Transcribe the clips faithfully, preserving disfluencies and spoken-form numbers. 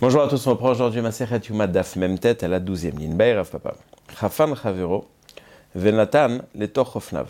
Bonjour à tous, on reprend aujourd'hui Masechet Yuma Daf Memtet à la douzième ligne. Baï Rav Papa. Chafan Chavero, Venatan Letoch Ofnav.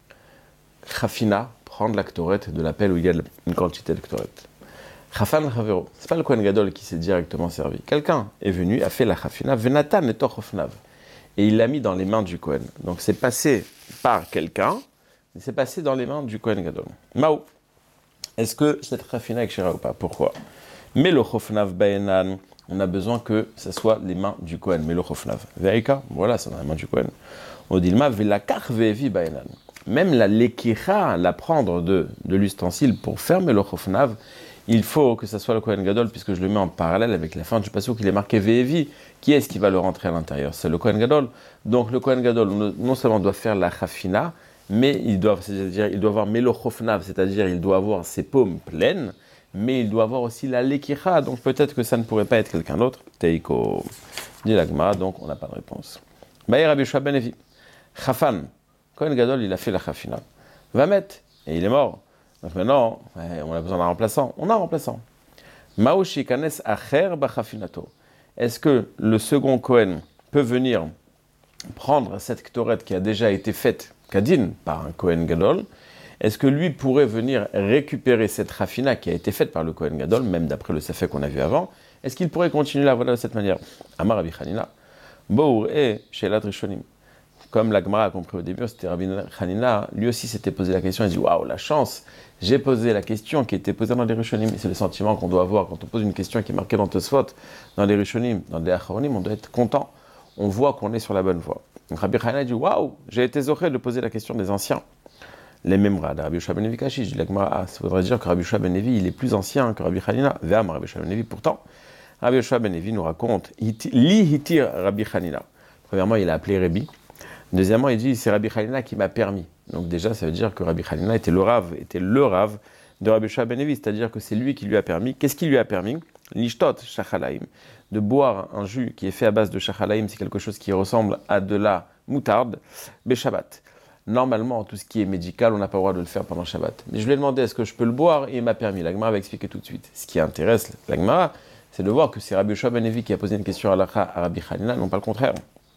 Chafina, prendre la ktoret de l'appel où il y a une quantité de ktoret. Chafan Chavero, c'est pas le Kohen Gadol qui s'est directement servi. Quelqu'un est venu, a fait la chafina, Venatan Letoch Ofnav. Et il l'a mis dans les mains du Kohen. Donc c'est passé par quelqu'un, mais c'est passé dans les mains du Kohen Gadol. Mao, est-ce que cette chafina est kshera ou pas? Pourquoi? Mais le chofnav baenan, on a besoin que ce soit les mains du Kohen. Mais le chofnav, veika, voilà, c'est dans les mains du Kohen. Odilma velakach vevi baenan. Même la lekicha, la prendre de, de l'ustensile pour fermer le chofnav, il faut que ce soit le Kohen Gadol, puisque je le mets en parallèle avec la fin du passage qu'il est marqué vevi. Qui est-ce qui va le rentrer à l'intérieur? C'est le Kohen Gadol. Donc le Kohen Gadol, non seulement doit faire la chafina, mais il doit, c'est-à-dire, il doit avoir melo chofnav, c'est-à-dire il doit avoir ses paumes pleines, mais il doit avoir aussi la lekicha, donc peut-être que ça ne pourrait pas être quelqu'un d'autre. Teiko, dit la Gemara, donc on n'a pas de réponse. Baï Rabbi Yoshua ben Levi, Chafan, Kohen Gadol, il a fait la chafina. Va mettre, et il est mort. Donc maintenant, on a besoin d'un remplaçant. On a un remplaçant. Maoshi kanes acher bachafinato. Est-ce que le second Kohen peut venir prendre cette ktoret qui a déjà été faite, kadin, par un Kohen Gadol? Est-ce que lui pourrait venir récupérer cette rafina qui a été faite par le Kohen Gadol, même d'après le safek qu'on a vu avant? Est-ce qu'il pourrait continuer la voilà de cette manière? Amar Rabbi Chanina, Bour et Shelat Rishonim. Comme la Gemara a compris au début, c'était Rabbi Chanina, lui aussi s'était posé la question, il dit waouh, la chance, j'ai posé la question qui était posée dans les Rishonim. Et c'est le sentiment qu'on doit avoir quand on pose une question qui est marquée dans Tosfot, dans les Rishonim, dans les Achronim, on doit être content, on voit qu'on est sur la bonne voie. Donc Rabbi Chanina dit waouh, j'ai été zoré de poser la question des anciens. Les mêmes rats de Rabbi Yoshua ben Levi Kashi, je dis la Gemara, ça voudrait dire que Rabbi Yoshua ben Levi, il est plus ancien que Rabbi Chanina. Ve'am Rabbi Yoshua ben Levi, pourtant, Rabbi Yoshua ben Levi nous raconte, li hitir Rabbi Chanina. Premièrement, il a appelé Rabbi. Deuxièmement, il dit, c'est Rabbi Chanina qui m'a permis. Donc déjà, ça veut dire que Rabbi Chanina était le rave, était le rave de Rabbi Yoshua ben Levi, c'est-à-dire que c'est lui qui lui a permis. Qu'est-ce qui lui a permis? L'ishtot shachalaim, de boire un jus qui est fait à base de shachalaim, c'est quelque chose qui ressemble à de la moutarde, Beshabbat. Normalement, tout ce qui est médical, on n'a pas le droit de le faire pendant Shabbat. Mais je lui ai demandé, est-ce que je peux le boire? Et il m'a permis. La Gemara va expliquer tout de suite. Ce qui intéresse la Gemara, c'est de voir que c'est Rabbi Yoshua ben Levi qui a posé une question à l'Akha à Rabbi Chanina, non pas le contraire.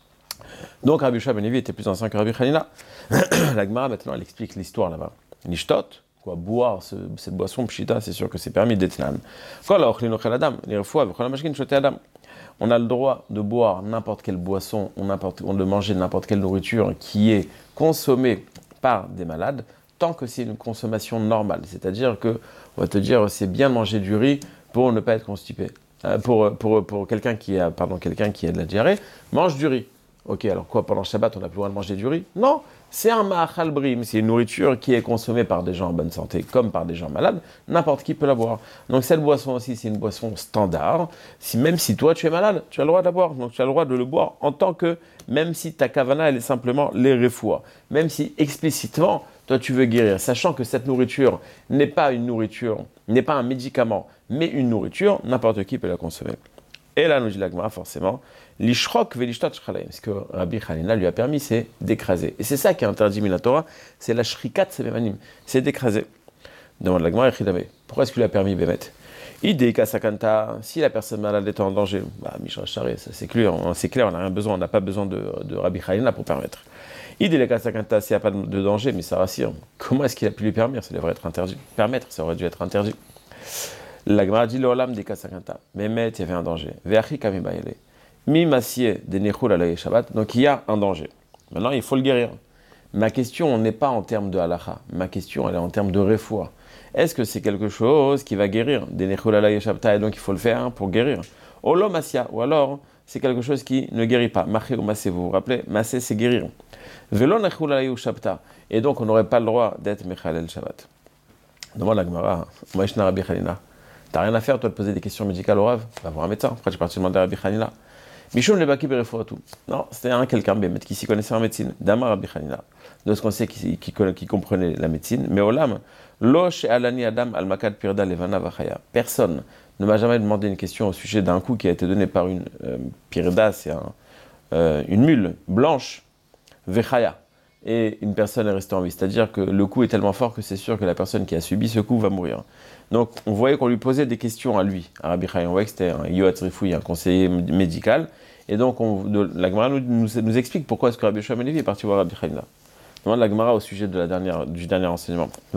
Donc Rabbi Yoshua ben Levi était plus ancien que Rabbi Chanina. La Gemara, maintenant, elle explique l'histoire là-bas. L'ishtot, quoi, boire ce, cette boisson pshita, c'est sûr que c'est permis d'etnan. On a le droit de boire n'importe quelle boisson, ou n'importe, de manger n'importe quelle nourriture qui est consommée par des malades, tant que c'est une consommation normale. C'est-à-dire que, on va te dire, c'est bien de manger du riz pour ne pas être constipé. Euh, pour, pour, pour quelqu'un qui a, pardon, quelqu'un qui a de la diarrhée, mange du riz. Ok, alors quoi, pendant Shabbat, on n'a plus le droit de manger du riz? Non, c'est un ma'achal brim, c'est une nourriture qui est consommée par des gens en bonne santé, comme par des gens malades, n'importe qui peut la boire. Donc cette boisson aussi, c'est une boisson standard. Si, même si toi, tu es malade, tu as le droit de la boire. Donc tu as le droit de le boire en tant que, même si ta kavana, elle est simplement les refoua. Même si explicitement, toi, tu veux guérir, sachant que cette nourriture n'est pas une nourriture, n'est pas un médicament, mais une nourriture, n'importe qui peut la consommer. Et là, nous dit la Gemara, forcément, l'ishrok velishtat shchalaim. Ce que Rabbi Chanina lui a permis, c'est d'écraser. Et c'est ça qui est interdit dans la Torah, c'est la shrikat sevemanim, c'est d'écraser. Demande la Gemara, pourquoi est-ce qu'il lui a permis, Bémet? Idéika sakanta, si la personne malade est en danger, bah, Mishra Shari, ça c'est clair, c'est clair, on n'a rien besoin, on n'a pas besoin de, de Rabbi Chanina pour permettre. Idéika sakanta, s'il n'y a pas de danger, mais ça rassure, comment est-ce qu'il a pu lui permettre? Ça devrait être interdit. Permettre, ça aurait dû être interdit. La Gemara dit l'olam des kasakanta. Mémet, il y avait un danger. Ve'achi kamibayele. Mi massier de nechul alayé Shabbat. Donc il y a un danger. Maintenant, il faut le guérir. Ma question n'est pas en termes de halacha. Ma question, elle est en termes de refoua. Est-ce que c'est quelque chose qui va guérir des nechul alayé Shabbat et donc il faut le faire pour guérir? Olo massia. Ou alors, c'est quelque chose qui ne guérit pas. Maché ou massé, vous vous rappelez? Massé, c'est guérir. Velo nechul alayé Shabbat. Et donc, on n'aurait pas le droit d'être mechalel Shabbat. Demande la Gemara. Moishna Rabbi Chanina. T'as rien à faire, toi, de poser des questions médicales au Rav? Va voir un médecin. Pourquoi tu es parti demander à Rabbi Chanina? Mishum le baki berefouratou. Non, c'était un quelqu'un qui s'y connaissait en médecine. Dama Rabbi Chanina. De ce qu'on sait qui, qui, qui comprenait la médecine. Mais olam, lo she'alani adam al makad pirda levana vachaya. Personne ne m'a jamais demandé une question au sujet d'un coup qui a été donné par une euh, pirda, c'est un, euh, une mule blanche, vechaya. Et une personne est restée en vie. C'est-à-dire que le coup est tellement fort que c'est sûr que la personne qui a subi ce coup va mourir. Donc, on voyait qu'on lui posait des questions à lui, à Rabbi Chaim. On voyait que c'était un Yoatz Rifoui, un conseiller médical. Et donc, on, de, la Gemara nous, nous, nous explique pourquoi est-ce que Rabbi Yoshua ben Levi est parti voir Rabbi Chaim là. Demande la Gemara au sujet de la dernière, du dernier enseignement. Tu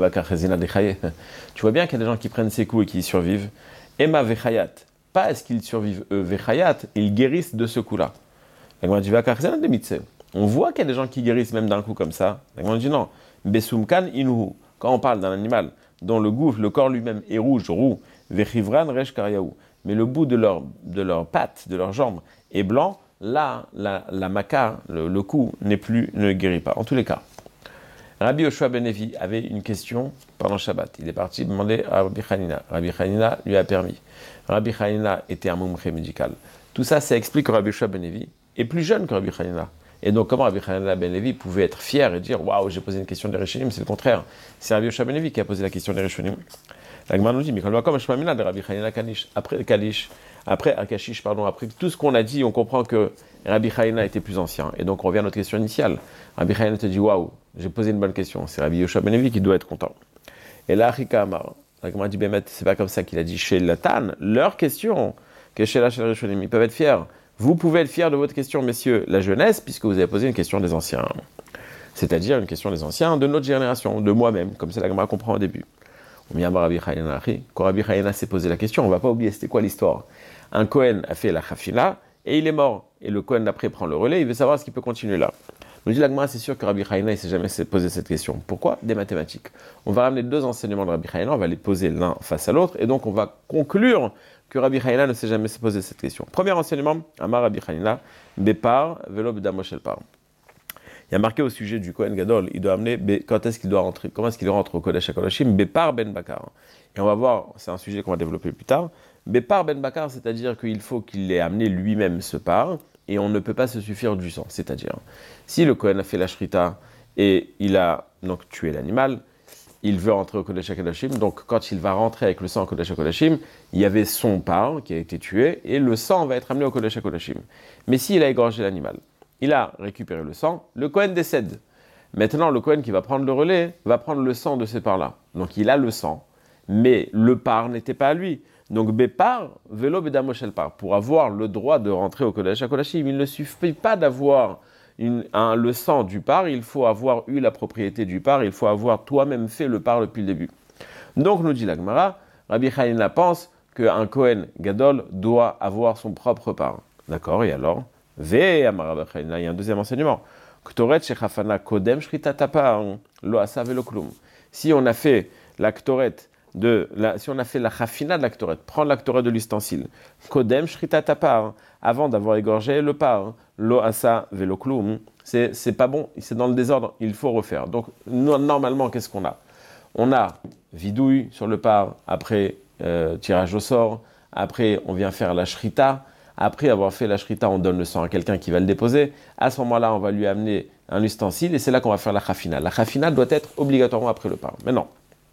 vois bien qu'il y a des gens qui prennent ces coups et qui y survivent. Ema vechayat. Pas est-ce qu'ils survivent eux, vechayat, ils guérissent de ce coup-là. La Gemara dit Vakar de mitse. On voit qu'il y a des gens qui guérissent même d'un coup comme ça. La Gemara dit non. Besumkan inuhu. Quand on parle d'un animal dont le goût, le corps lui-même est rouge, roux, vechivran resh kariaou. Mais le bout de leurs de leur pattes, de leurs jambes est blanc, là, la, la maca, le, le coup, n'est plus, ne guérit pas. En tous les cas, Rabbi Yoshua ben Levi avait une question pendant Shabbat. Il est parti demander à Rabbi Hanina. Rabbi Hanina lui a permis. Rabbi Hanina était un moumché médical. Tout ça, ça explique que Rabbi Yoshua ben Levi est plus jeune que Rabbi Hanina. Et donc, comment Rabbi Hanina ben Levi pouvait être fier et dire « Waouh, j'ai posé une question des Rishonim », c'est le contraire. C'est Rabbi Yoshua ben Levi qui a posé la question des Rishonim. La Gemara nous dit « Mais quand on voit comme Shmamina de Rabbi Hanina Kanish, après Kalish, après Akashish, pardon, après tout ce qu'on a dit, on comprend que Rabbi Hanina était plus ancien. Et donc, on revient à notre question initiale. Rabbi Hanina te dit « Waouh, j'ai posé une bonne question. C'est Rabbi Yoshua ben Levi qui doit être content. » Et là, Rika Amar, la Gemara dit « Bémet, c'est pas comme ça qu'il a dit chez Latan. Leur question, que chez la chez les Rishonim, ils peuvent être fiers. Vous pouvez être fiers de votre question, messieurs, la jeunesse, puisque vous avez posé une question des anciens. C'est-à-dire une question des anciens de notre génération, de moi-même, comme c'est la Gemara comprend au début. Quand Rabbi Hanina s'est posé la question, on ne va pas oublier, c'était quoi l'histoire? Un Kohen a fait la Chafila et il est mort. Et le Kohen d'après prend le relais, il veut savoir ce qu'il peut continuer là. Nous dit la Gemara, c'est sûr que Rabbi Hanina ne s'est jamais posé cette question. Pourquoi? Des mathématiques. On va ramener deux enseignements de Rabbi Hanina, on va les poser l'un face à l'autre, et donc on va conclure que Rabbi Hanina ne s'est jamais posé cette question. Premier enseignement, Amar Rabbi Hanina, Bepar, Velo B'damoshel Par. Il y a marqué au sujet du Kohen Gadol, il doit amener, quand est-ce qu'il doit rentrer, comment est-ce qu'il rentre au Kodesh HaKodashim, Bepar Ben Bakar. Et on va voir, c'est un sujet qu'on va développer plus tard, Bepar Ben Bakar, c'est-à-dire qu'il faut qu'il ait amené lui-même ce par, et on ne peut pas se suffire du sang. C'est-à-dire, si le Kohen a fait la shrita et il a donc tué l'animal, il veut rentrer au Kodesh HaKodashim, donc quand il va rentrer avec le sang au Kodesh HaKodashim, il y avait son par qui a été tué, et le sang va être amené au Kodesh HaKodashim. Mais s'il a égorgé l'animal, il a récupéré le sang, le Kohen décède. Maintenant, le Kohen qui va prendre le relais va prendre le sang de ce par-là. Donc il a le sang, mais le par n'était pas à lui. Donc Bepar, Velo Bedamoshel Par, pour avoir le droit de rentrer au Kodesh HaKodashim, il ne suffit pas d'avoir Une, un, le sang du par, il faut avoir eu la propriété du par, il faut avoir toi-même fait le par depuis le début. Donc, nous dit la Gemara, Rabbi Hanina pense qu'un Kohen Gadol doit avoir son propre par. D'accord, et alors Ve Amar Rabbi Hanina, il y a un deuxième enseignement. Ktoret shechafana kodem shrita tapa lo asa velo klum. Si on a fait la ktoret de la, si on a fait la chafina de la ktoret, prendre la ktoret de l'ustensile, kodem shrita tapa, avant d'avoir égorgé le par, lo asa velo klum, c'est c'est pas bon, c'est dans le désordre, il faut refaire. Donc normalement, qu'est-ce qu'on a? On a vidouille sur le par, après euh, tirage au sort, après on vient faire la shrita, après avoir fait la shrita, on donne le sang à quelqu'un qui va le déposer. À ce moment-là, on va lui amener un ustensile et c'est là qu'on va faire la chafina. La chafina doit être obligatoirement après le par. Maintenant,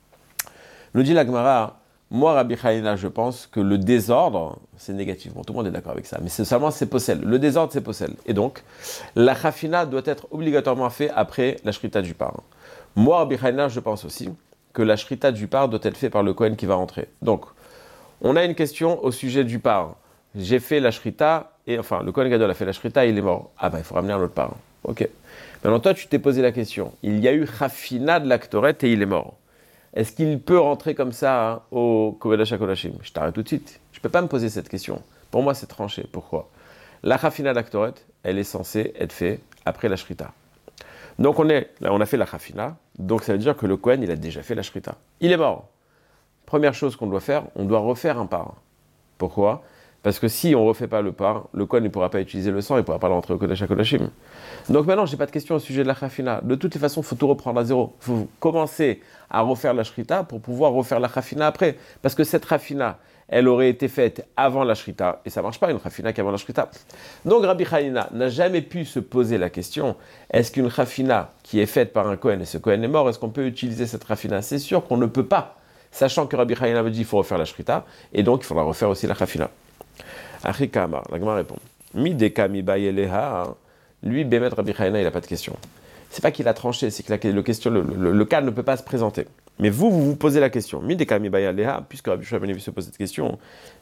nous dit la Gemara, moi, Rabbi Hanina, je pense que le désordre, c'est négatif. Bon, tout le monde est d'accord avec ça, mais c'est seulement c'est possède. Le désordre, c'est possède. Et donc, la chafina doit être obligatoirement faite après la shrita du par. Moi, Rabbi Hanina, je pense aussi que la shrita du par doit être faite par le Kohen qui va rentrer. Donc, on a une question au sujet du par. J'ai fait la shrita, et enfin, le Kohen Gadol a fait la shrita, il est mort. Ah ben, il faut ramener un autre par. Ok. Maintenant, toi, tu t'es posé la question. Il y a eu chafina de la ktoret et il est mort. Est-ce qu'il peut rentrer comme ça hein, au Kodesh HaKodashim? Je t'arrête tout de suite. Je ne peux pas me poser cette question. Pour moi, c'est tranché. Pourquoi? La chafina de la ktoret, elle est censée être faite après la shrita. Donc, on, est, là, on a fait la chafina. Donc, ça veut dire que le Kohen, il a déjà fait la shrita. Il est mort. Première chose qu'on doit faire, on doit refaire un par. Pourquoi? Parce que si on ne refait pas le par, le Kohen ne pourra pas utiliser le sang, il ne pourra pas rentrer au Kodesh HaKodashim. Donc maintenant, je n'ai pas de question au sujet de la chafina. De toutes les façons, il faut tout reprendre à zéro. Il faut commencer à refaire la shrita pour pouvoir refaire la chafina après. Parce que cette chafina, elle aurait été faite avant la shrita, et ça ne marche pas, une chafina qu'avant la shrita. Donc Rabbi Hanina n'a jamais pu se poser la question, est-ce qu'une chafina qui est faite par un Kohen, et ce Kohen est mort, est-ce qu'on peut utiliser cette chafina? C'est sûr qu'on ne peut pas, sachant que Rabbi Hanina me dit qu'il faut refaire la shrita, et donc il faudra refaire aussi la chafina. Achika Amar, la Gemara répond, Mi deka mi bayeleha, lui, Bémet Rabbi Hanina, il n'a pas de question. C'est pas qu'il a tranché, c'est que la, le, question, le, le, le cas ne peut pas se présenter. Mais vous, vous vous posez la question. Puisque Rabbi Yoshua ben Levi se pose cette question,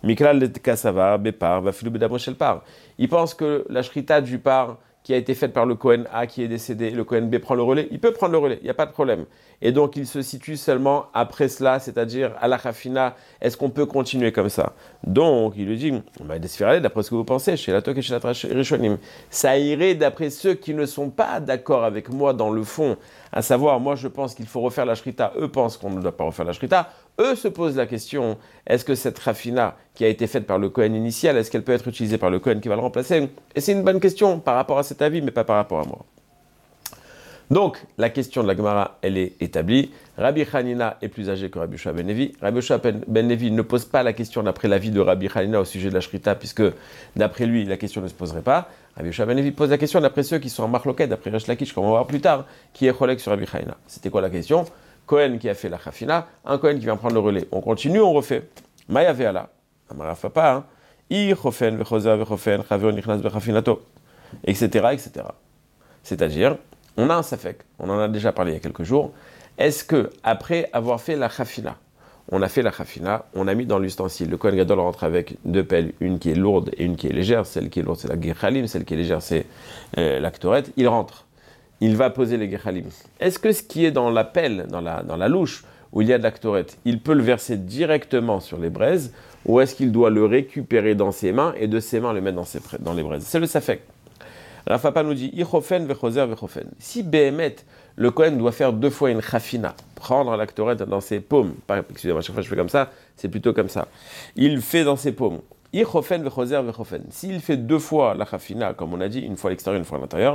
il pense que la shrita du par qui a été faite par le Kohen A qui est décédé, le Kohen B prend le relais, il peut prendre le relais, il n'y a pas de problème. Et donc il se situe seulement après cela, c'est-à-dire à la Khafina, est-ce qu'on peut continuer comme ça? Donc il lui dit, d'après ce que vous pensez, chez la Tok et chez la Rishonim, ça irait d'après ceux qui ne sont pas d'accord avec moi dans le fond, à savoir, moi je pense qu'il faut refaire la shrita, eux pensent qu'on ne doit pas refaire la shrita, eux se posent la question, est-ce que cette Khafina qui a été faite par le Kohen initial, est-ce qu'elle peut être utilisée par le Kohen qui va le remplacer? Et c'est une bonne question par rapport à cet avis, mais pas par rapport à moi. Donc, la question de la Gemara, elle est établie. Rabbi Hanina est plus âgé que Rabbi Yoshua ben Levi. Rabbi Yoshua ben Levi ne pose pas la question d'après l'avis de Rabbi Hanina au sujet de la shrita, puisque d'après lui, la question ne se poserait pas. Rabbi Yoshua ben Levi pose la question d'après ceux qui sont en marloquet, d'après Resh Lakish, comme on va voir plus tard, qui est cholek sur Rabbi Hanina. C'était quoi la question? Kohen qui a fait la Khafina, un Kohen qui vient prendre le relais. On continue, on refait. Maya ve'ala. Amara Fapa, hein. I chofen vechozer vechofen, chaver nichnas bechafinato, et cetera, et cetera. C'est-à-dire, on a un safek, on en a déjà parlé il y a quelques jours. Est-ce que, après avoir fait la Khafina, on a fait la Khafina, on a mis dans l'ustensile, le Kohen Gadol rentre avec deux pelles, une qui est lourde et une qui est légère. Celle qui est lourde, c'est la Gechalim, celle qui est légère, c'est euh, la Ktoret. Il rentre. Il va poser les Gechalim. Est-ce que ce qui est dans la pelle, dans la, dans la louche, où il y a de la Ktoret, il peut le verser directement sur les braises, ou est-ce qu'il doit le récupérer dans ses mains et de ses mains le mettre dans, ses, dans les braises? C'est le safek. Rafapa nous dit, Ichofen vechozer vechofen. Si Behemet, le Kohen doit faire deux fois une Khafina, prendre la Ktoret dans ses paumes, excusez-moi, à chaque fois je fais comme ça, c'est plutôt comme ça. Il fait dans ses paumes. Ichofen vechozer vechofen. S'il fait deux fois la Khafina, comme on a dit, une fois à l'extérieur, une fois à l'intérieur,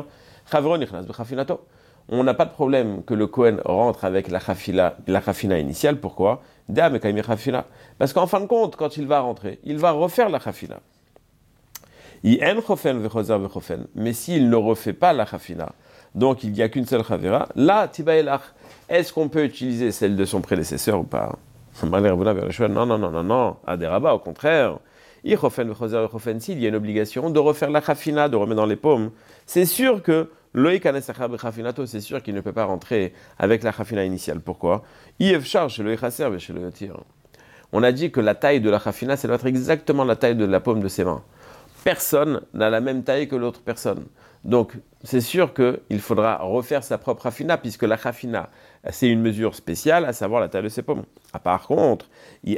on n'a pas de problème que le Kohen rentre avec la Khafila, la Khafina initiale. Pourquoi? Parce qu'en fin de compte, quand il va rentrer, il va refaire la Khafina. Mais s'il ne refait pas la Khafina, donc il n'y a qu'une seule Khavira, là, Tibaelach, est-ce qu'on peut utiliser celle de son prédécesseur ou pas? Non, non, non, non, non, Aderaba, au contraire. S'il y a une obligation de refaire la Khafina, de remettre dans les paumes, c'est sûr que c'est sûr qu'il ne peut pas rentrer avec la Khafina initiale. Pourquoi? On a dit que la taille de la Khafina, ça doit être exactement la taille de la paume de ses mains. Personne n'a la même taille que l'autre personne. Donc, c'est sûr qu'il faudra refaire sa propre Khafina, puisque la Khafina, c'est une mesure spéciale, à savoir la taille de ses paumes. Ah, par contre,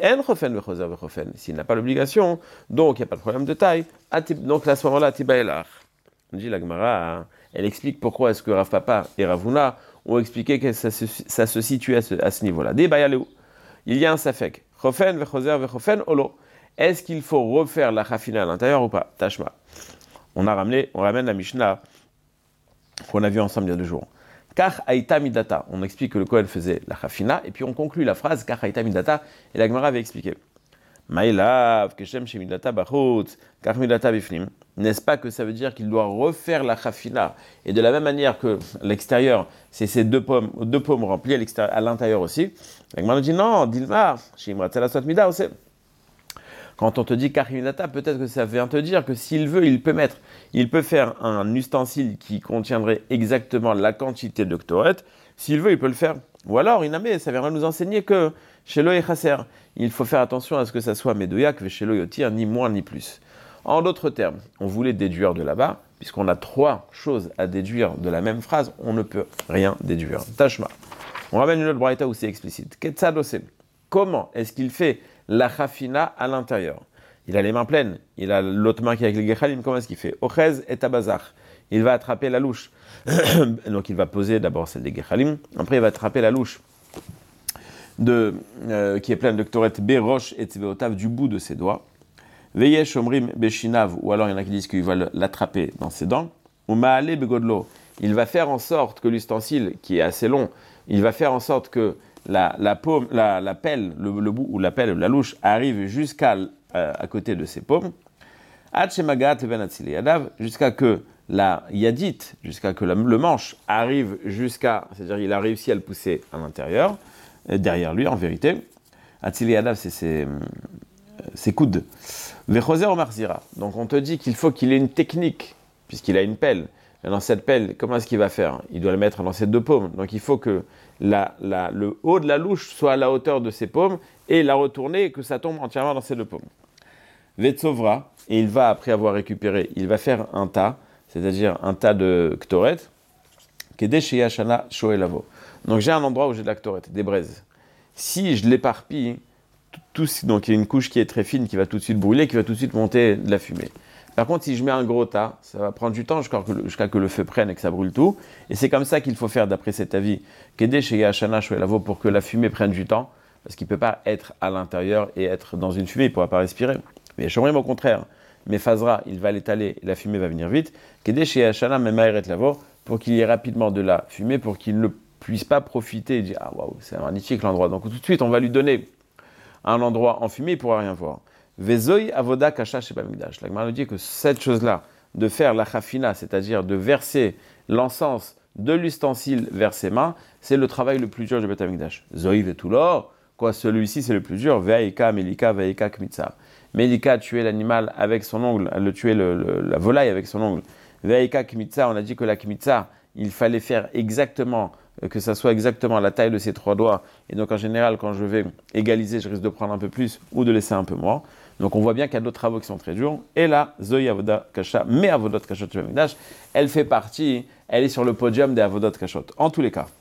s'il n'a pas l'obligation, donc il n'y a pas de problème de taille, donc à ce moment-là, Tibaelach. On dit la Gemara, elle explique pourquoi est-ce que Rav Papa et Ravuna ont expliqué que ça se, ça se situe à ce, à ce niveau-là. Il y a un safek. Chofen vechozer vechofen olo. Est-ce qu'il faut refaire la Khafina à l'intérieur ou pas? Tashma. On a ramené, on ramène la Mishnah qu'on a vue ensemble il y a deux jours. Kach haïta midata. On explique que le Kohen faisait la Khafina et puis on conclut la phrase Kach haïta midata et la Gemara avait expliqué. Maïlav, keshem shemidata bachutz, kach midata bifnim. N'est-ce pas que ça veut dire qu'il doit refaire la Khafina? Et de la même manière que l'extérieur, c'est ces deux pommes, deux pommes remplies à, à l'intérieur aussi. La Gemara nous dit non, Dilma, shimratzela sot mida aussi. Quand on te dit Karimidata, peut-être que ça vient te dire que s'il veut, il peut mettre, il peut faire un ustensile qui contiendrait exactement la quantité de Ktoret. S'il veut, il peut le faire. Ou alors, Iname, ça viendra nous enseigner que chez l'O et Chasser, il faut faire attention à ce que ça soit Médoyak, chez l'O Yotir, ni moins ni plus. En d'autres termes, on voulait déduire de là-bas, puisqu'on a trois choses à déduire de la même phrase, on ne peut rien déduire. Tashma. On ramène une autre braïta où c'est explicite. Ketsadose. Comment est-ce qu'il fait la Khafina à l'intérieur? Il a les mains pleines, il a l'autre main qui est avec les Gechalim, comment est-ce qu'il fait? Ochez et Tabazach. Il va attraper la louche. Donc il va poser d'abord celle des Gechalim, après il va attraper la louche de, euh, qui est pleine de Ktoret Berosh et Tzveotav du bout de ses doigts. Veyesh Omrim Beshinav, ou alors il y en a qui disent qu'il va l'attraper dans ses dents. Ou Maale Begodlo. Il va faire en sorte que l'ustensile, qui est assez long, il va faire en sorte que La, la, paume, la, la pelle, le, le bout ou la pelle, la louche arrive jusqu'à euh, à côté de ses paumes, jusqu'à que la yadite, jusqu'à que la, le manche arrive jusqu'à, c'est-à-dire il a réussi à le pousser à l'intérieur, euh, derrière lui en vérité. Atzili Yadav, c'est ses, ses coudes. Vechoser ou marzira. Donc on te dit qu'il faut qu'il ait une technique, puisqu'il a une pelle. Et dans cette pelle, comment est-ce qu'il va faire? Il doit le mettre dans ses deux paumes. Donc il faut que la, la, le haut de la louche soit à la hauteur de ses paumes et la retourner et que ça tombe entièrement dans ses deux paumes. Vetsovra, et il va, après avoir récupéré, il va faire un tas, c'est-à-dire un tas de ktoret, Kedesh Yashana Shoelavo. Donc j'ai un endroit où j'ai de la ktoret, des braises. Si je l'éparpille, tout, donc il y a une couche qui est très fine, qui va tout de suite brûler, qui va tout de suite monter de la fumée. Par contre, si je mets un gros tas, ça va prendre du temps jusqu'à que, jusqu'à que le feu prenne et que ça brûle tout. Et c'est comme ça qu'il faut faire, d'après cet avis, Kedesh Yashana Shoelavo, pour que la fumée prenne du temps, parce qu'il ne peut pas être à l'intérieur et être dans une fumée, il ne pourra pas respirer. Mais Shomrim, au contraire, mais Fazra, il va l'étaler et la fumée va venir vite. Kedesh Yashana Memaeret Lavo, pour qu'il y ait rapidement de la fumée, pour qu'il ne puisse pas profiter et dire ah waouh, c'est magnifique l'endroit. Donc tout de suite, on va lui donner un endroit en fumée, il ne pourra rien voir. Vezoi avoda kasha sheba mikdash. La Gemara nous dit que cette chose-là, de faire la chafina, c'est-à-dire de verser l'encens de l'ustensile vers ses mains, c'est le travail le plus dur du Beth Amikdash. Zoi vetulor, quoi, celui-ci c'est le plus dur. Ve'aika melika ve'aika kmitza. Melika, tuer l'animal avec son ongle, le tuer le, le, la volaille avec son ongle. Ve'aika kmitza, on a dit que la kmitza, il fallait faire exactement, que ça soit exactement la taille de ses trois doigts. Et donc en général, quand je vais égaliser, je risque de prendre un peu plus ou de laisser un peu moins. Donc on voit bien qu'il y a d'autres travaux qui sont très durs. Et là, Zoï Avodat Kasha, mais Avodot Kashot Shemamigdash, elle fait partie, elle est sur le podium des Avodot Kashot. En tous les cas,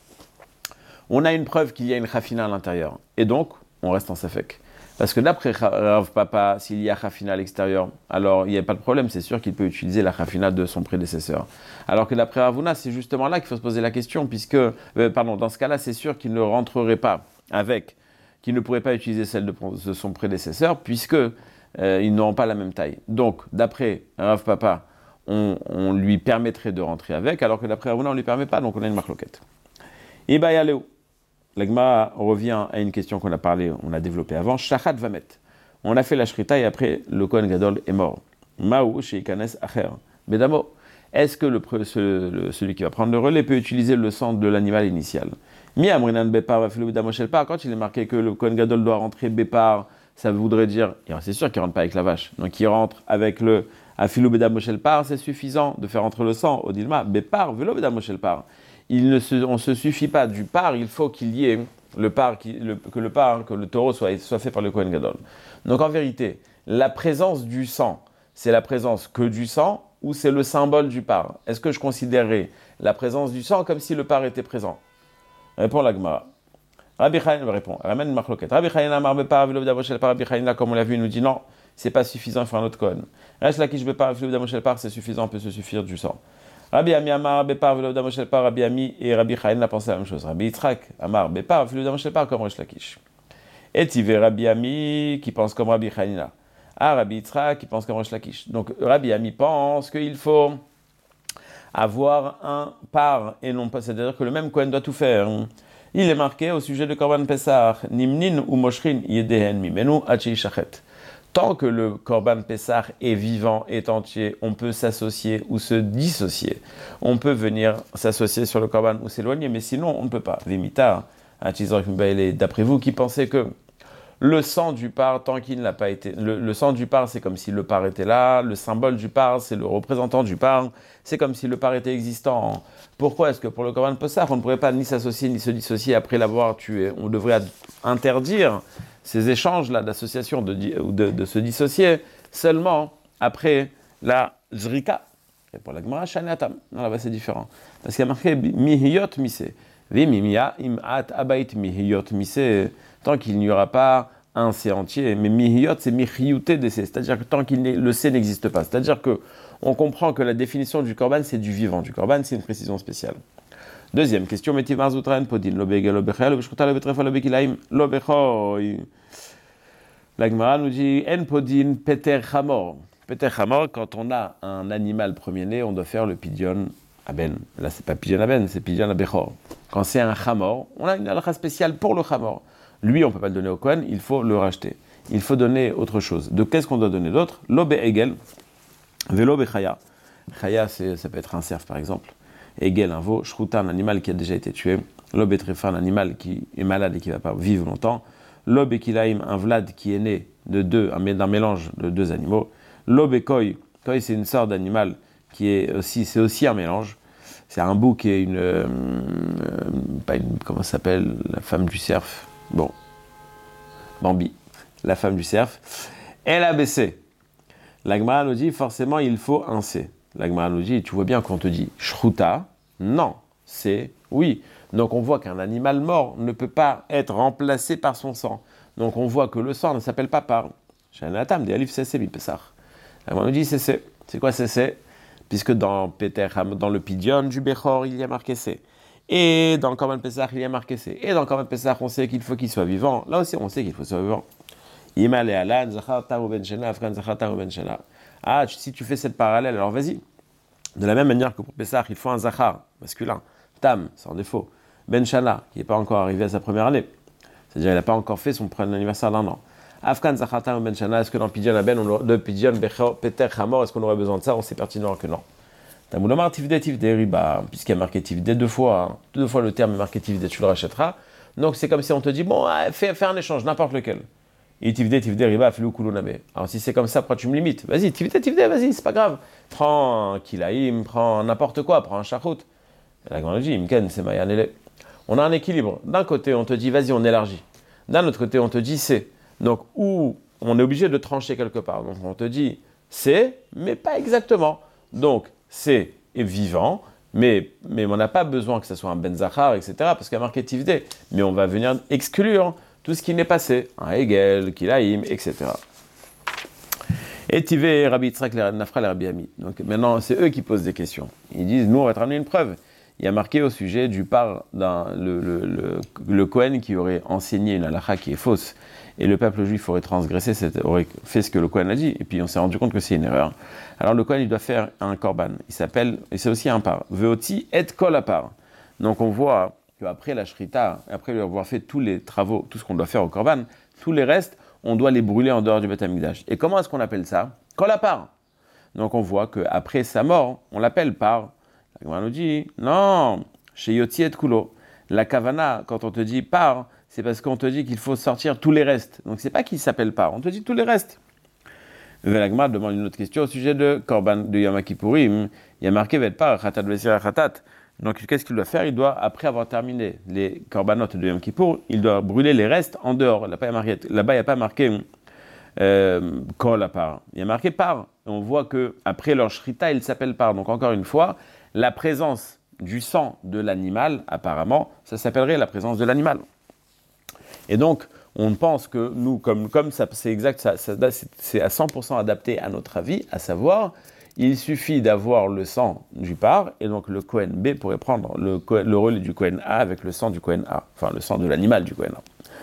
on a une preuve qu'il y a une chafina à l'intérieur. Et donc, on reste en safek. Parce que d'après Rav Papa, s'il y a chafina à l'extérieur, alors il n'y a pas de problème, c'est sûr qu'il peut utiliser la chafina de son prédécesseur. Alors que d'après Ravuna, c'est justement là qu'il faut se poser la question, puisque, euh, pardon, dans ce cas-là, c'est sûr qu'il ne rentrerait pas avec, qu'il ne pourrait pas utiliser celle de, de son prédécesseur, puisque euh, ils n'auront pas la même taille. Donc, d'après Rav Papa, on, on lui permettrait de rentrer avec, alors que d'après Ravuna, on ne lui permet pas, donc on a une marloquette. Et bah, Yaléo. L'Agma revient à une question qu'on a parlé, on a développé avant. Shachat Vamet. On a fait la shrita et après le Kohen Gadol est mort. Maou sheikanes acher. Bedamo. Est-ce que le, ce, celui qui va prendre le relais peut utiliser le sang de l'animal initial? Mi amrinan bepar va filu bedamo shel par. Quand il est marqué que le Kohen Gadol doit rentrer bepar, ça voudrait dire, c'est sûr qu'il rentre pas avec la vache. Donc il rentre avec le afilu bedamo shel par, c'est suffisant de faire entrer le sang. Odilma bepar velo bedamo shel par. Il ne se, on ne se suffit pas du par, il faut qu'il y ait le par, qui, le, que le par, que le taureau soit, soit fait par le Kohen Gadol. Donc en vérité, la présence du sang, c'est la présence que du sang ou c'est le symbole du par? Est-ce que je considérerais la présence du sang comme si le par était présent? Répond la Gemara. Rabbi Chaim répond, ramène marloquette. Rabbi Chaim amar bepar velo bedamo shel par. Rabbi Chaim là, comme on l'a vu, il nous dit non, c'est pas suffisant, il faut un autre Kohen. Reste là qui je bepar velo bedamo shel par, c'est suffisant, on peut se suffire du sang. Rabbi Ami Amar Bepar Velo Damo Shel Par, Rabbi Ami et Rabbi Chaim a pensé la même chose. Rabbi Yitzhak Amar Bepar Velo Damo Shel Par comme Resh Lakish. Et il y a Rabbi Ami qui pense comme Rabbi Chaim. Ah, Rabbi Yitzhak qui pense comme Resh Lakish. Donc Rabbi Ami pense qu'il faut avoir un par et non pas, c'est-à-dire que le même Kohen doit tout faire. Il est marqué au sujet de Korban Pesach, Nimnin ou Moshrin Yedehen Mimenu Hachi Shachet. Tant que le Korban Pessah est vivant, est entier, on peut s'associer ou se dissocier. On peut venir s'associer sur le Korban ou s'éloigner, mais sinon on ne peut pas. Vimita, d'après vous qui pensez que le sang du par, tant qu'il n'a pas été... Le, le sang du par, c'est comme si le par était là, le symbole du par, c'est le représentant du par, c'est comme si le par était existant. Pourquoi est-ce que pour le Korban Pessah, on ne pourrait pas ni s'associer ni se dissocier après l'avoir tué? On devrait interdire ces échanges-là d'association, de, de, de se dissocier, seulement après la zrika. Et pour la Gemara, shanatam. Non, là-bas, c'est différent. Parce qu'il y a marqué mihiyot mise. Vimimia imat abait mihiyot mise. Tant qu'il n'y aura pas un C entier. Mais mihiyot, c'est mihiyuté de C. C'est-à-dire que tant que le C n'existe pas. C'est-à-dire qu'on comprend que la définition du korban, c'est du vivant. Du korban, c'est une précision spéciale. Deuxième question, Metimar Zoutran Podin, Lobegel, Lobechel, Lobeshkuta, Lobetrefa, Lobekilaim, Lobechoy. La Gemara nous dit En Podin, Peter Hamor. Peter Hamor, quand on a un animal premier-né, on doit faire le Pidyon Aben. Là, c'est pas Pidyon Aben, c'est Pidyon Abechor. Quand c'est un Hamor, on a une halakha spéciale pour le Hamor. Lui, on ne peut pas le donner au Kohen, il faut le racheter. Il faut donner autre chose. De qu'est-ce qu'on doit donner d'autre? Lobe Egel, Velo Bechaya. Chaya, ça peut être un cerf par exemple. Egel, un veau, Shruta, un animal qui a déjà été tué, Lob et Trefa, un animal qui est malade et qui ne va pas vivre longtemps, Lob et Kilaim, un vlad qui est né de deux, d'un mélange de deux animaux, Lob et Koi, Koi c'est une sorte d'animal qui est aussi, c'est aussi un mélange, c'est un bouc et une, euh, pas une, comment ça s'appelle, la femme du cerf, bon, Bambi, la femme du cerf, elle a baissé. La Gemara nous dit, forcément, il faut un C. La Gemara nous dit, tu vois bien qu'on te dit shruta, non, c'est oui. Donc on voit qu'un animal mort ne peut pas être remplacé par son sang. Donc on voit que le sang ne s'appelle pas par Shanatam, des alif cc bipesach. La Gemara nous dit cc. C'est quoi cc? Puisque dans Peter, dans le Pidyon du Bechor, il y a marqué C. Et dans le Korban Pesach, il y a marqué C. Et dans le Korban Pesach, on sait qu'il faut qu'il soit vivant. Là aussi, on sait qu'il faut qu'il soit vivant. Ah, si tu fais cette parallèle, alors vas-y. De la même manière que pour Pesach, il faut un Zachar, masculin. Tam, sans défaut. Ben Shana, qui n'est pas encore arrivé à sa première année. C'est-à-dire, il n'a pas encore fait son premier anniversaire d'un an. Afkan Zachar Ben Shana, est-ce que dans Pidyon Aben, de Pidyon Bechor, Peter Hamor, est-ce qu'on aurait besoin de ça? On sait pertinemment que non. Tamoulomar Tivde Tivde Riba, puisqu'il y a marqué Tivde deux fois, hein. deux fois le terme est marqué Tivde, tu le rachèteras. Donc c'est comme si on te dit, bon, fais, fais un échange, n'importe lequel. Et Tivde Tivde Riba, fais-le Koulounabe. Alors si c'est comme ça, pourquoi tu me limites? Vas-y, Tivde Tivde, vas-y, c'est pas grave. Prends un Kilaïm, prends n'importe quoi, prends un Shachout. La grande dit, Imken, c'est Mayanele. On a un équilibre. D'un côté, on te dit, vas-y, on élargit. D'un autre côté, on te dit, c'est. Donc, où on est obligé de trancher quelque part. Donc, on te dit, c'est, mais pas exactement. Donc, c'est vivant, mais, mais on n'a pas besoin que ce soit un Ben Zachar, et cetera, parce qu'il y a marqué Tivde. Mais on va venir exclure tout ce qui n'est pas C. Un Hegel, Kilaïm, et cetera. Et Tivde, Rabbi Yitzhak, Nafra, Rabbi Ami. Donc, maintenant, c'est eux qui posent des questions. Ils disent, nous, on va te ramener une preuve. Il y a marqué au sujet du par d'un le, le, le, le Kohen qui aurait enseigné une halakha qui est fausse, et le peuple juif aurait transgressé, cette, aurait fait ce que le Kohen a dit, et puis on s'est rendu compte que c'est une erreur. Alors le Kohen, il doit faire un korban. Il s'appelle, et c'est aussi un par. Veoti et kol apar. Donc on voit qu'après la shrita, après avoir fait tous les travaux, tout ce qu'on doit faire au korban, tous les restes, on doit les brûler en dehors du Beth Amikdash. Et comment est-ce qu'on appelle ça? Kol apar. Donc on voit qu'après sa mort, on l'appelle par. La Gemara nous dit, non, chez Yotzi et Kulo. La kavana, quand on te dit par, c'est parce qu'on te dit qu'il faut sortir tous les restes. Donc c'est pas qu'il s'appelle par, on te dit tous les restes. La Gemara demande une autre question au sujet de Korban de Yom Kippourim. Il y a marqué vet par, chatat vesira chatat. Donc qu'est-ce qu'il doit faire? Il doit, après avoir terminé les korbanot de Yom Kippour, il doit brûler les restes en dehors. Là-bas, il n'y a pas marqué euh, kol à part. Il y a marqué par. Et on voit qu'après leur shrita, il s'appelle par. Donc encore une fois, la présence du sang de l'animal, apparemment, ça s'appellerait la présence de l'animal. Et donc, on pense que nous, comme, comme ça, c'est exact, ça, ça, c'est à cent pour cent adapté à notre avis, à savoir, il suffit d'avoir le sang du par, et donc le Kohen B pourrait prendre le, le relais du Kohen A avec le sang du Kohen A, enfin le sang de l'animal du Kohen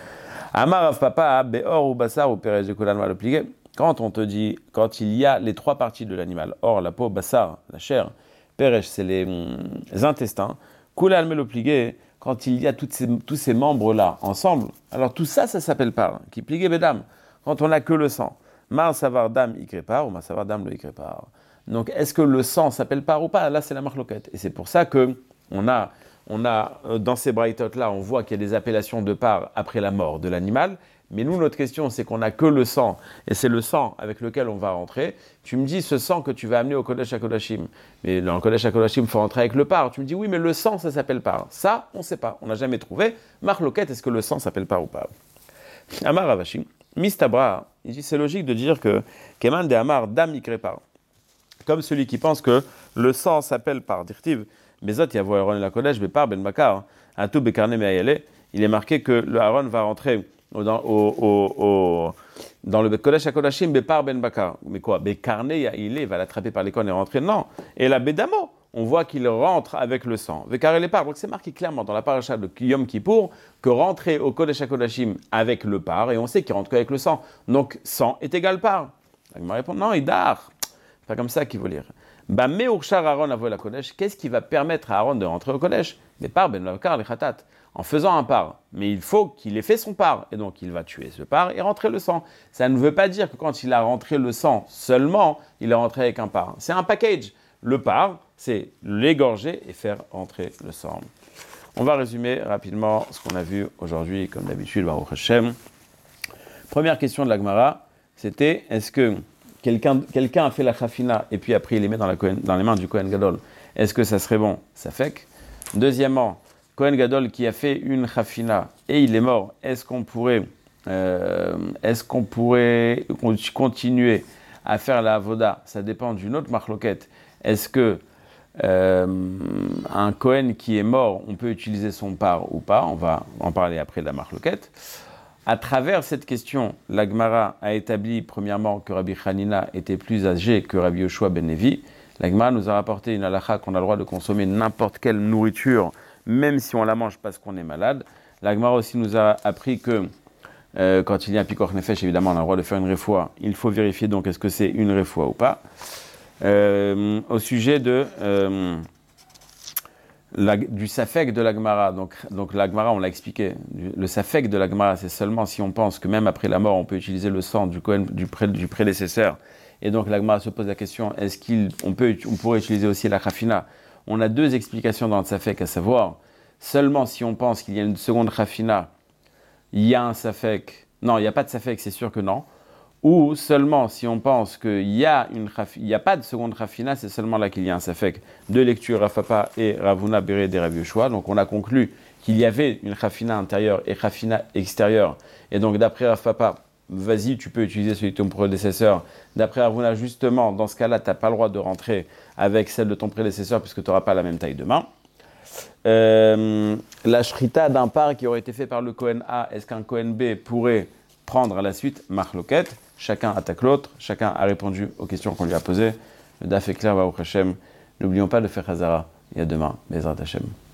A. Amar Rav Papa, Beor ou Bassar ou Perez de Kolan va le plier. Quand on te dit, quand il y a les trois parties de l'animal, or la peau, Bassar, la chair, Peresh, c'est les, les intestins. Koulal Melopligué, quand il y a toutes ces, tous ces membres-là ensemble, alors tout ça, ça s'appelle par. Qui pligué bedam, quand on n'a que le sang. Mar savar dam ikrépar ou mar savar dam le ikrépar. Donc, est-ce que le sang s'appelle par ou pas? Là, c'est la marloquette. Et c'est pour ça que on a, on a dans ces braïtotes-là, on voit qu'il y a des appellations de par après la mort de l'animal. Mais nous, notre question, c'est qu'on n'a que le sang, et c'est le sang avec lequel on va rentrer. Tu me dis, ce sang que tu vas amener au Kodesh HaKodashim, mais dans le Kodesh HaKodashim, il faut rentrer avec le par. Tu me dis, oui, mais le sang, ça s'appelle par. Ça, on ne sait pas, on n'a jamais trouvé. Marloquette, est-ce que le sang s'appelle par ou pas? Amar Ravashim, Mistabra, il dit, c'est logique de dire que Keman de Amar, Dam Ikrepar. Comme celui qui pense que le sang s'appelle par Dirtiv, Bezot Yavo Aaron la Kodesh, Bepar Ben Bakar, Atou Bekarne Meayele, il est marqué que le Aaron va rentrer Dans, au, au, au, dans le Kodesh HaKodashim, Bepar Ben Bakar. Mais quoi? Bekarne, il va l'attraper par les cornes et rentrer? Non. Et la Bedamo, on voit qu'il rentre avec le sang. Vekar et les par. Donc c'est marqué clairement dans la paracha de Yom Kippour que rentrer au Kodesh HaKodashim avec le par, et on sait qu'il rentre qu'avec le sang. Donc sang est égal par. Il me répond non, il dard. C'est pas comme ça qu'il veut lire. Bah, Meurchar Aaron avoue la Kodesh. Qu'est-ce qui va permettre à Aaron de rentrer au Kodesh? Bepar Ben Bakar, les Khatat. En faisant un par. Mais il faut qu'il ait fait son par. Et donc, il va tuer ce par et rentrer le sang. Ça ne veut pas dire que quand il a rentré le sang seulement, il est rentré avec un par. C'est un package. Le par, c'est l'égorger et faire rentrer le sang. On va résumer rapidement ce qu'on a vu aujourd'hui, comme d'habitude, Baruch Hashem. Première question de la Gemara, c'était, est-ce que quelqu'un, quelqu'un a fait la chafina et puis après il les met dans, la, dans les mains du Kohen Gadol? est-ce que ça serait bon? Safek. Deuxièmement, Kohen Gadol qui a fait une chafina et il est mort, est-ce qu'on pourrait, euh, est-ce qu'on pourrait continuer à faire la avoda? Ça dépend d'une autre marloquette. Est-ce que euh, un Kohen qui est mort, on peut utiliser son par ou pas? On va en parler après de la marloquette. À travers cette question, la Gemara a établi premièrement que Rabbi Hanina était plus âgé que Rabbi Yoshua ben Levi. La Gemara nous a rapporté une halakha qu'on a le droit de consommer n'importe quelle nourriture, même si on la mange parce qu'on est malade. La Gemara aussi nous a appris que euh, quand il y a un pikor nefesh, évidemment, on a le droit de faire une refoua. Il faut vérifier donc est-ce que c'est une refoua ou pas. Euh, au sujet de... Euh, La, du safek de la Gemara, donc, donc la Gemara, on l'a expliqué, du, le safek de la Gemara, c'est seulement si on pense que même après la mort, on peut utiliser le sang du, Kohen, du, pré, du prédécesseur. Et donc la Gemara se pose la question, est-ce qu'on peut, on pourrait utiliser aussi la chafina? On a deux explications dans le safek, à savoir, seulement si on pense qu'il y a une seconde chafina, il y a un safek, non, il n'y a pas de safek, c'est sûr que non. Ou seulement si on pense qu'il y a une il n'y a pas de seconde rafina, c'est seulement là qu'il y a un safek de lecture Rav Papa et Ravuna Béré des Rav Yoshua. Donc on a conclu qu'il y avait une rafina intérieure et rafina extérieure. Et donc d'après Rav Papa, vas-y, tu peux utiliser celui de ton prédécesseur. D'après Ravuna, justement, dans ce cas-là, tu n'as pas le droit de rentrer avec celle de ton prédécesseur puisque tu n'auras pas la même taille de main. Euh, la shrita d'un par qui aurait été fait par le Kohen A, est-ce qu'un Kohen B pourrait prendre à la suite marloquette? Chacun attaque l'autre, chacun a répondu aux questions qu'on lui a posées. Le daf est clair, Baruch Hashem. N'oublions pas de faire Hazara. Et à demain, Bezrat Hashem.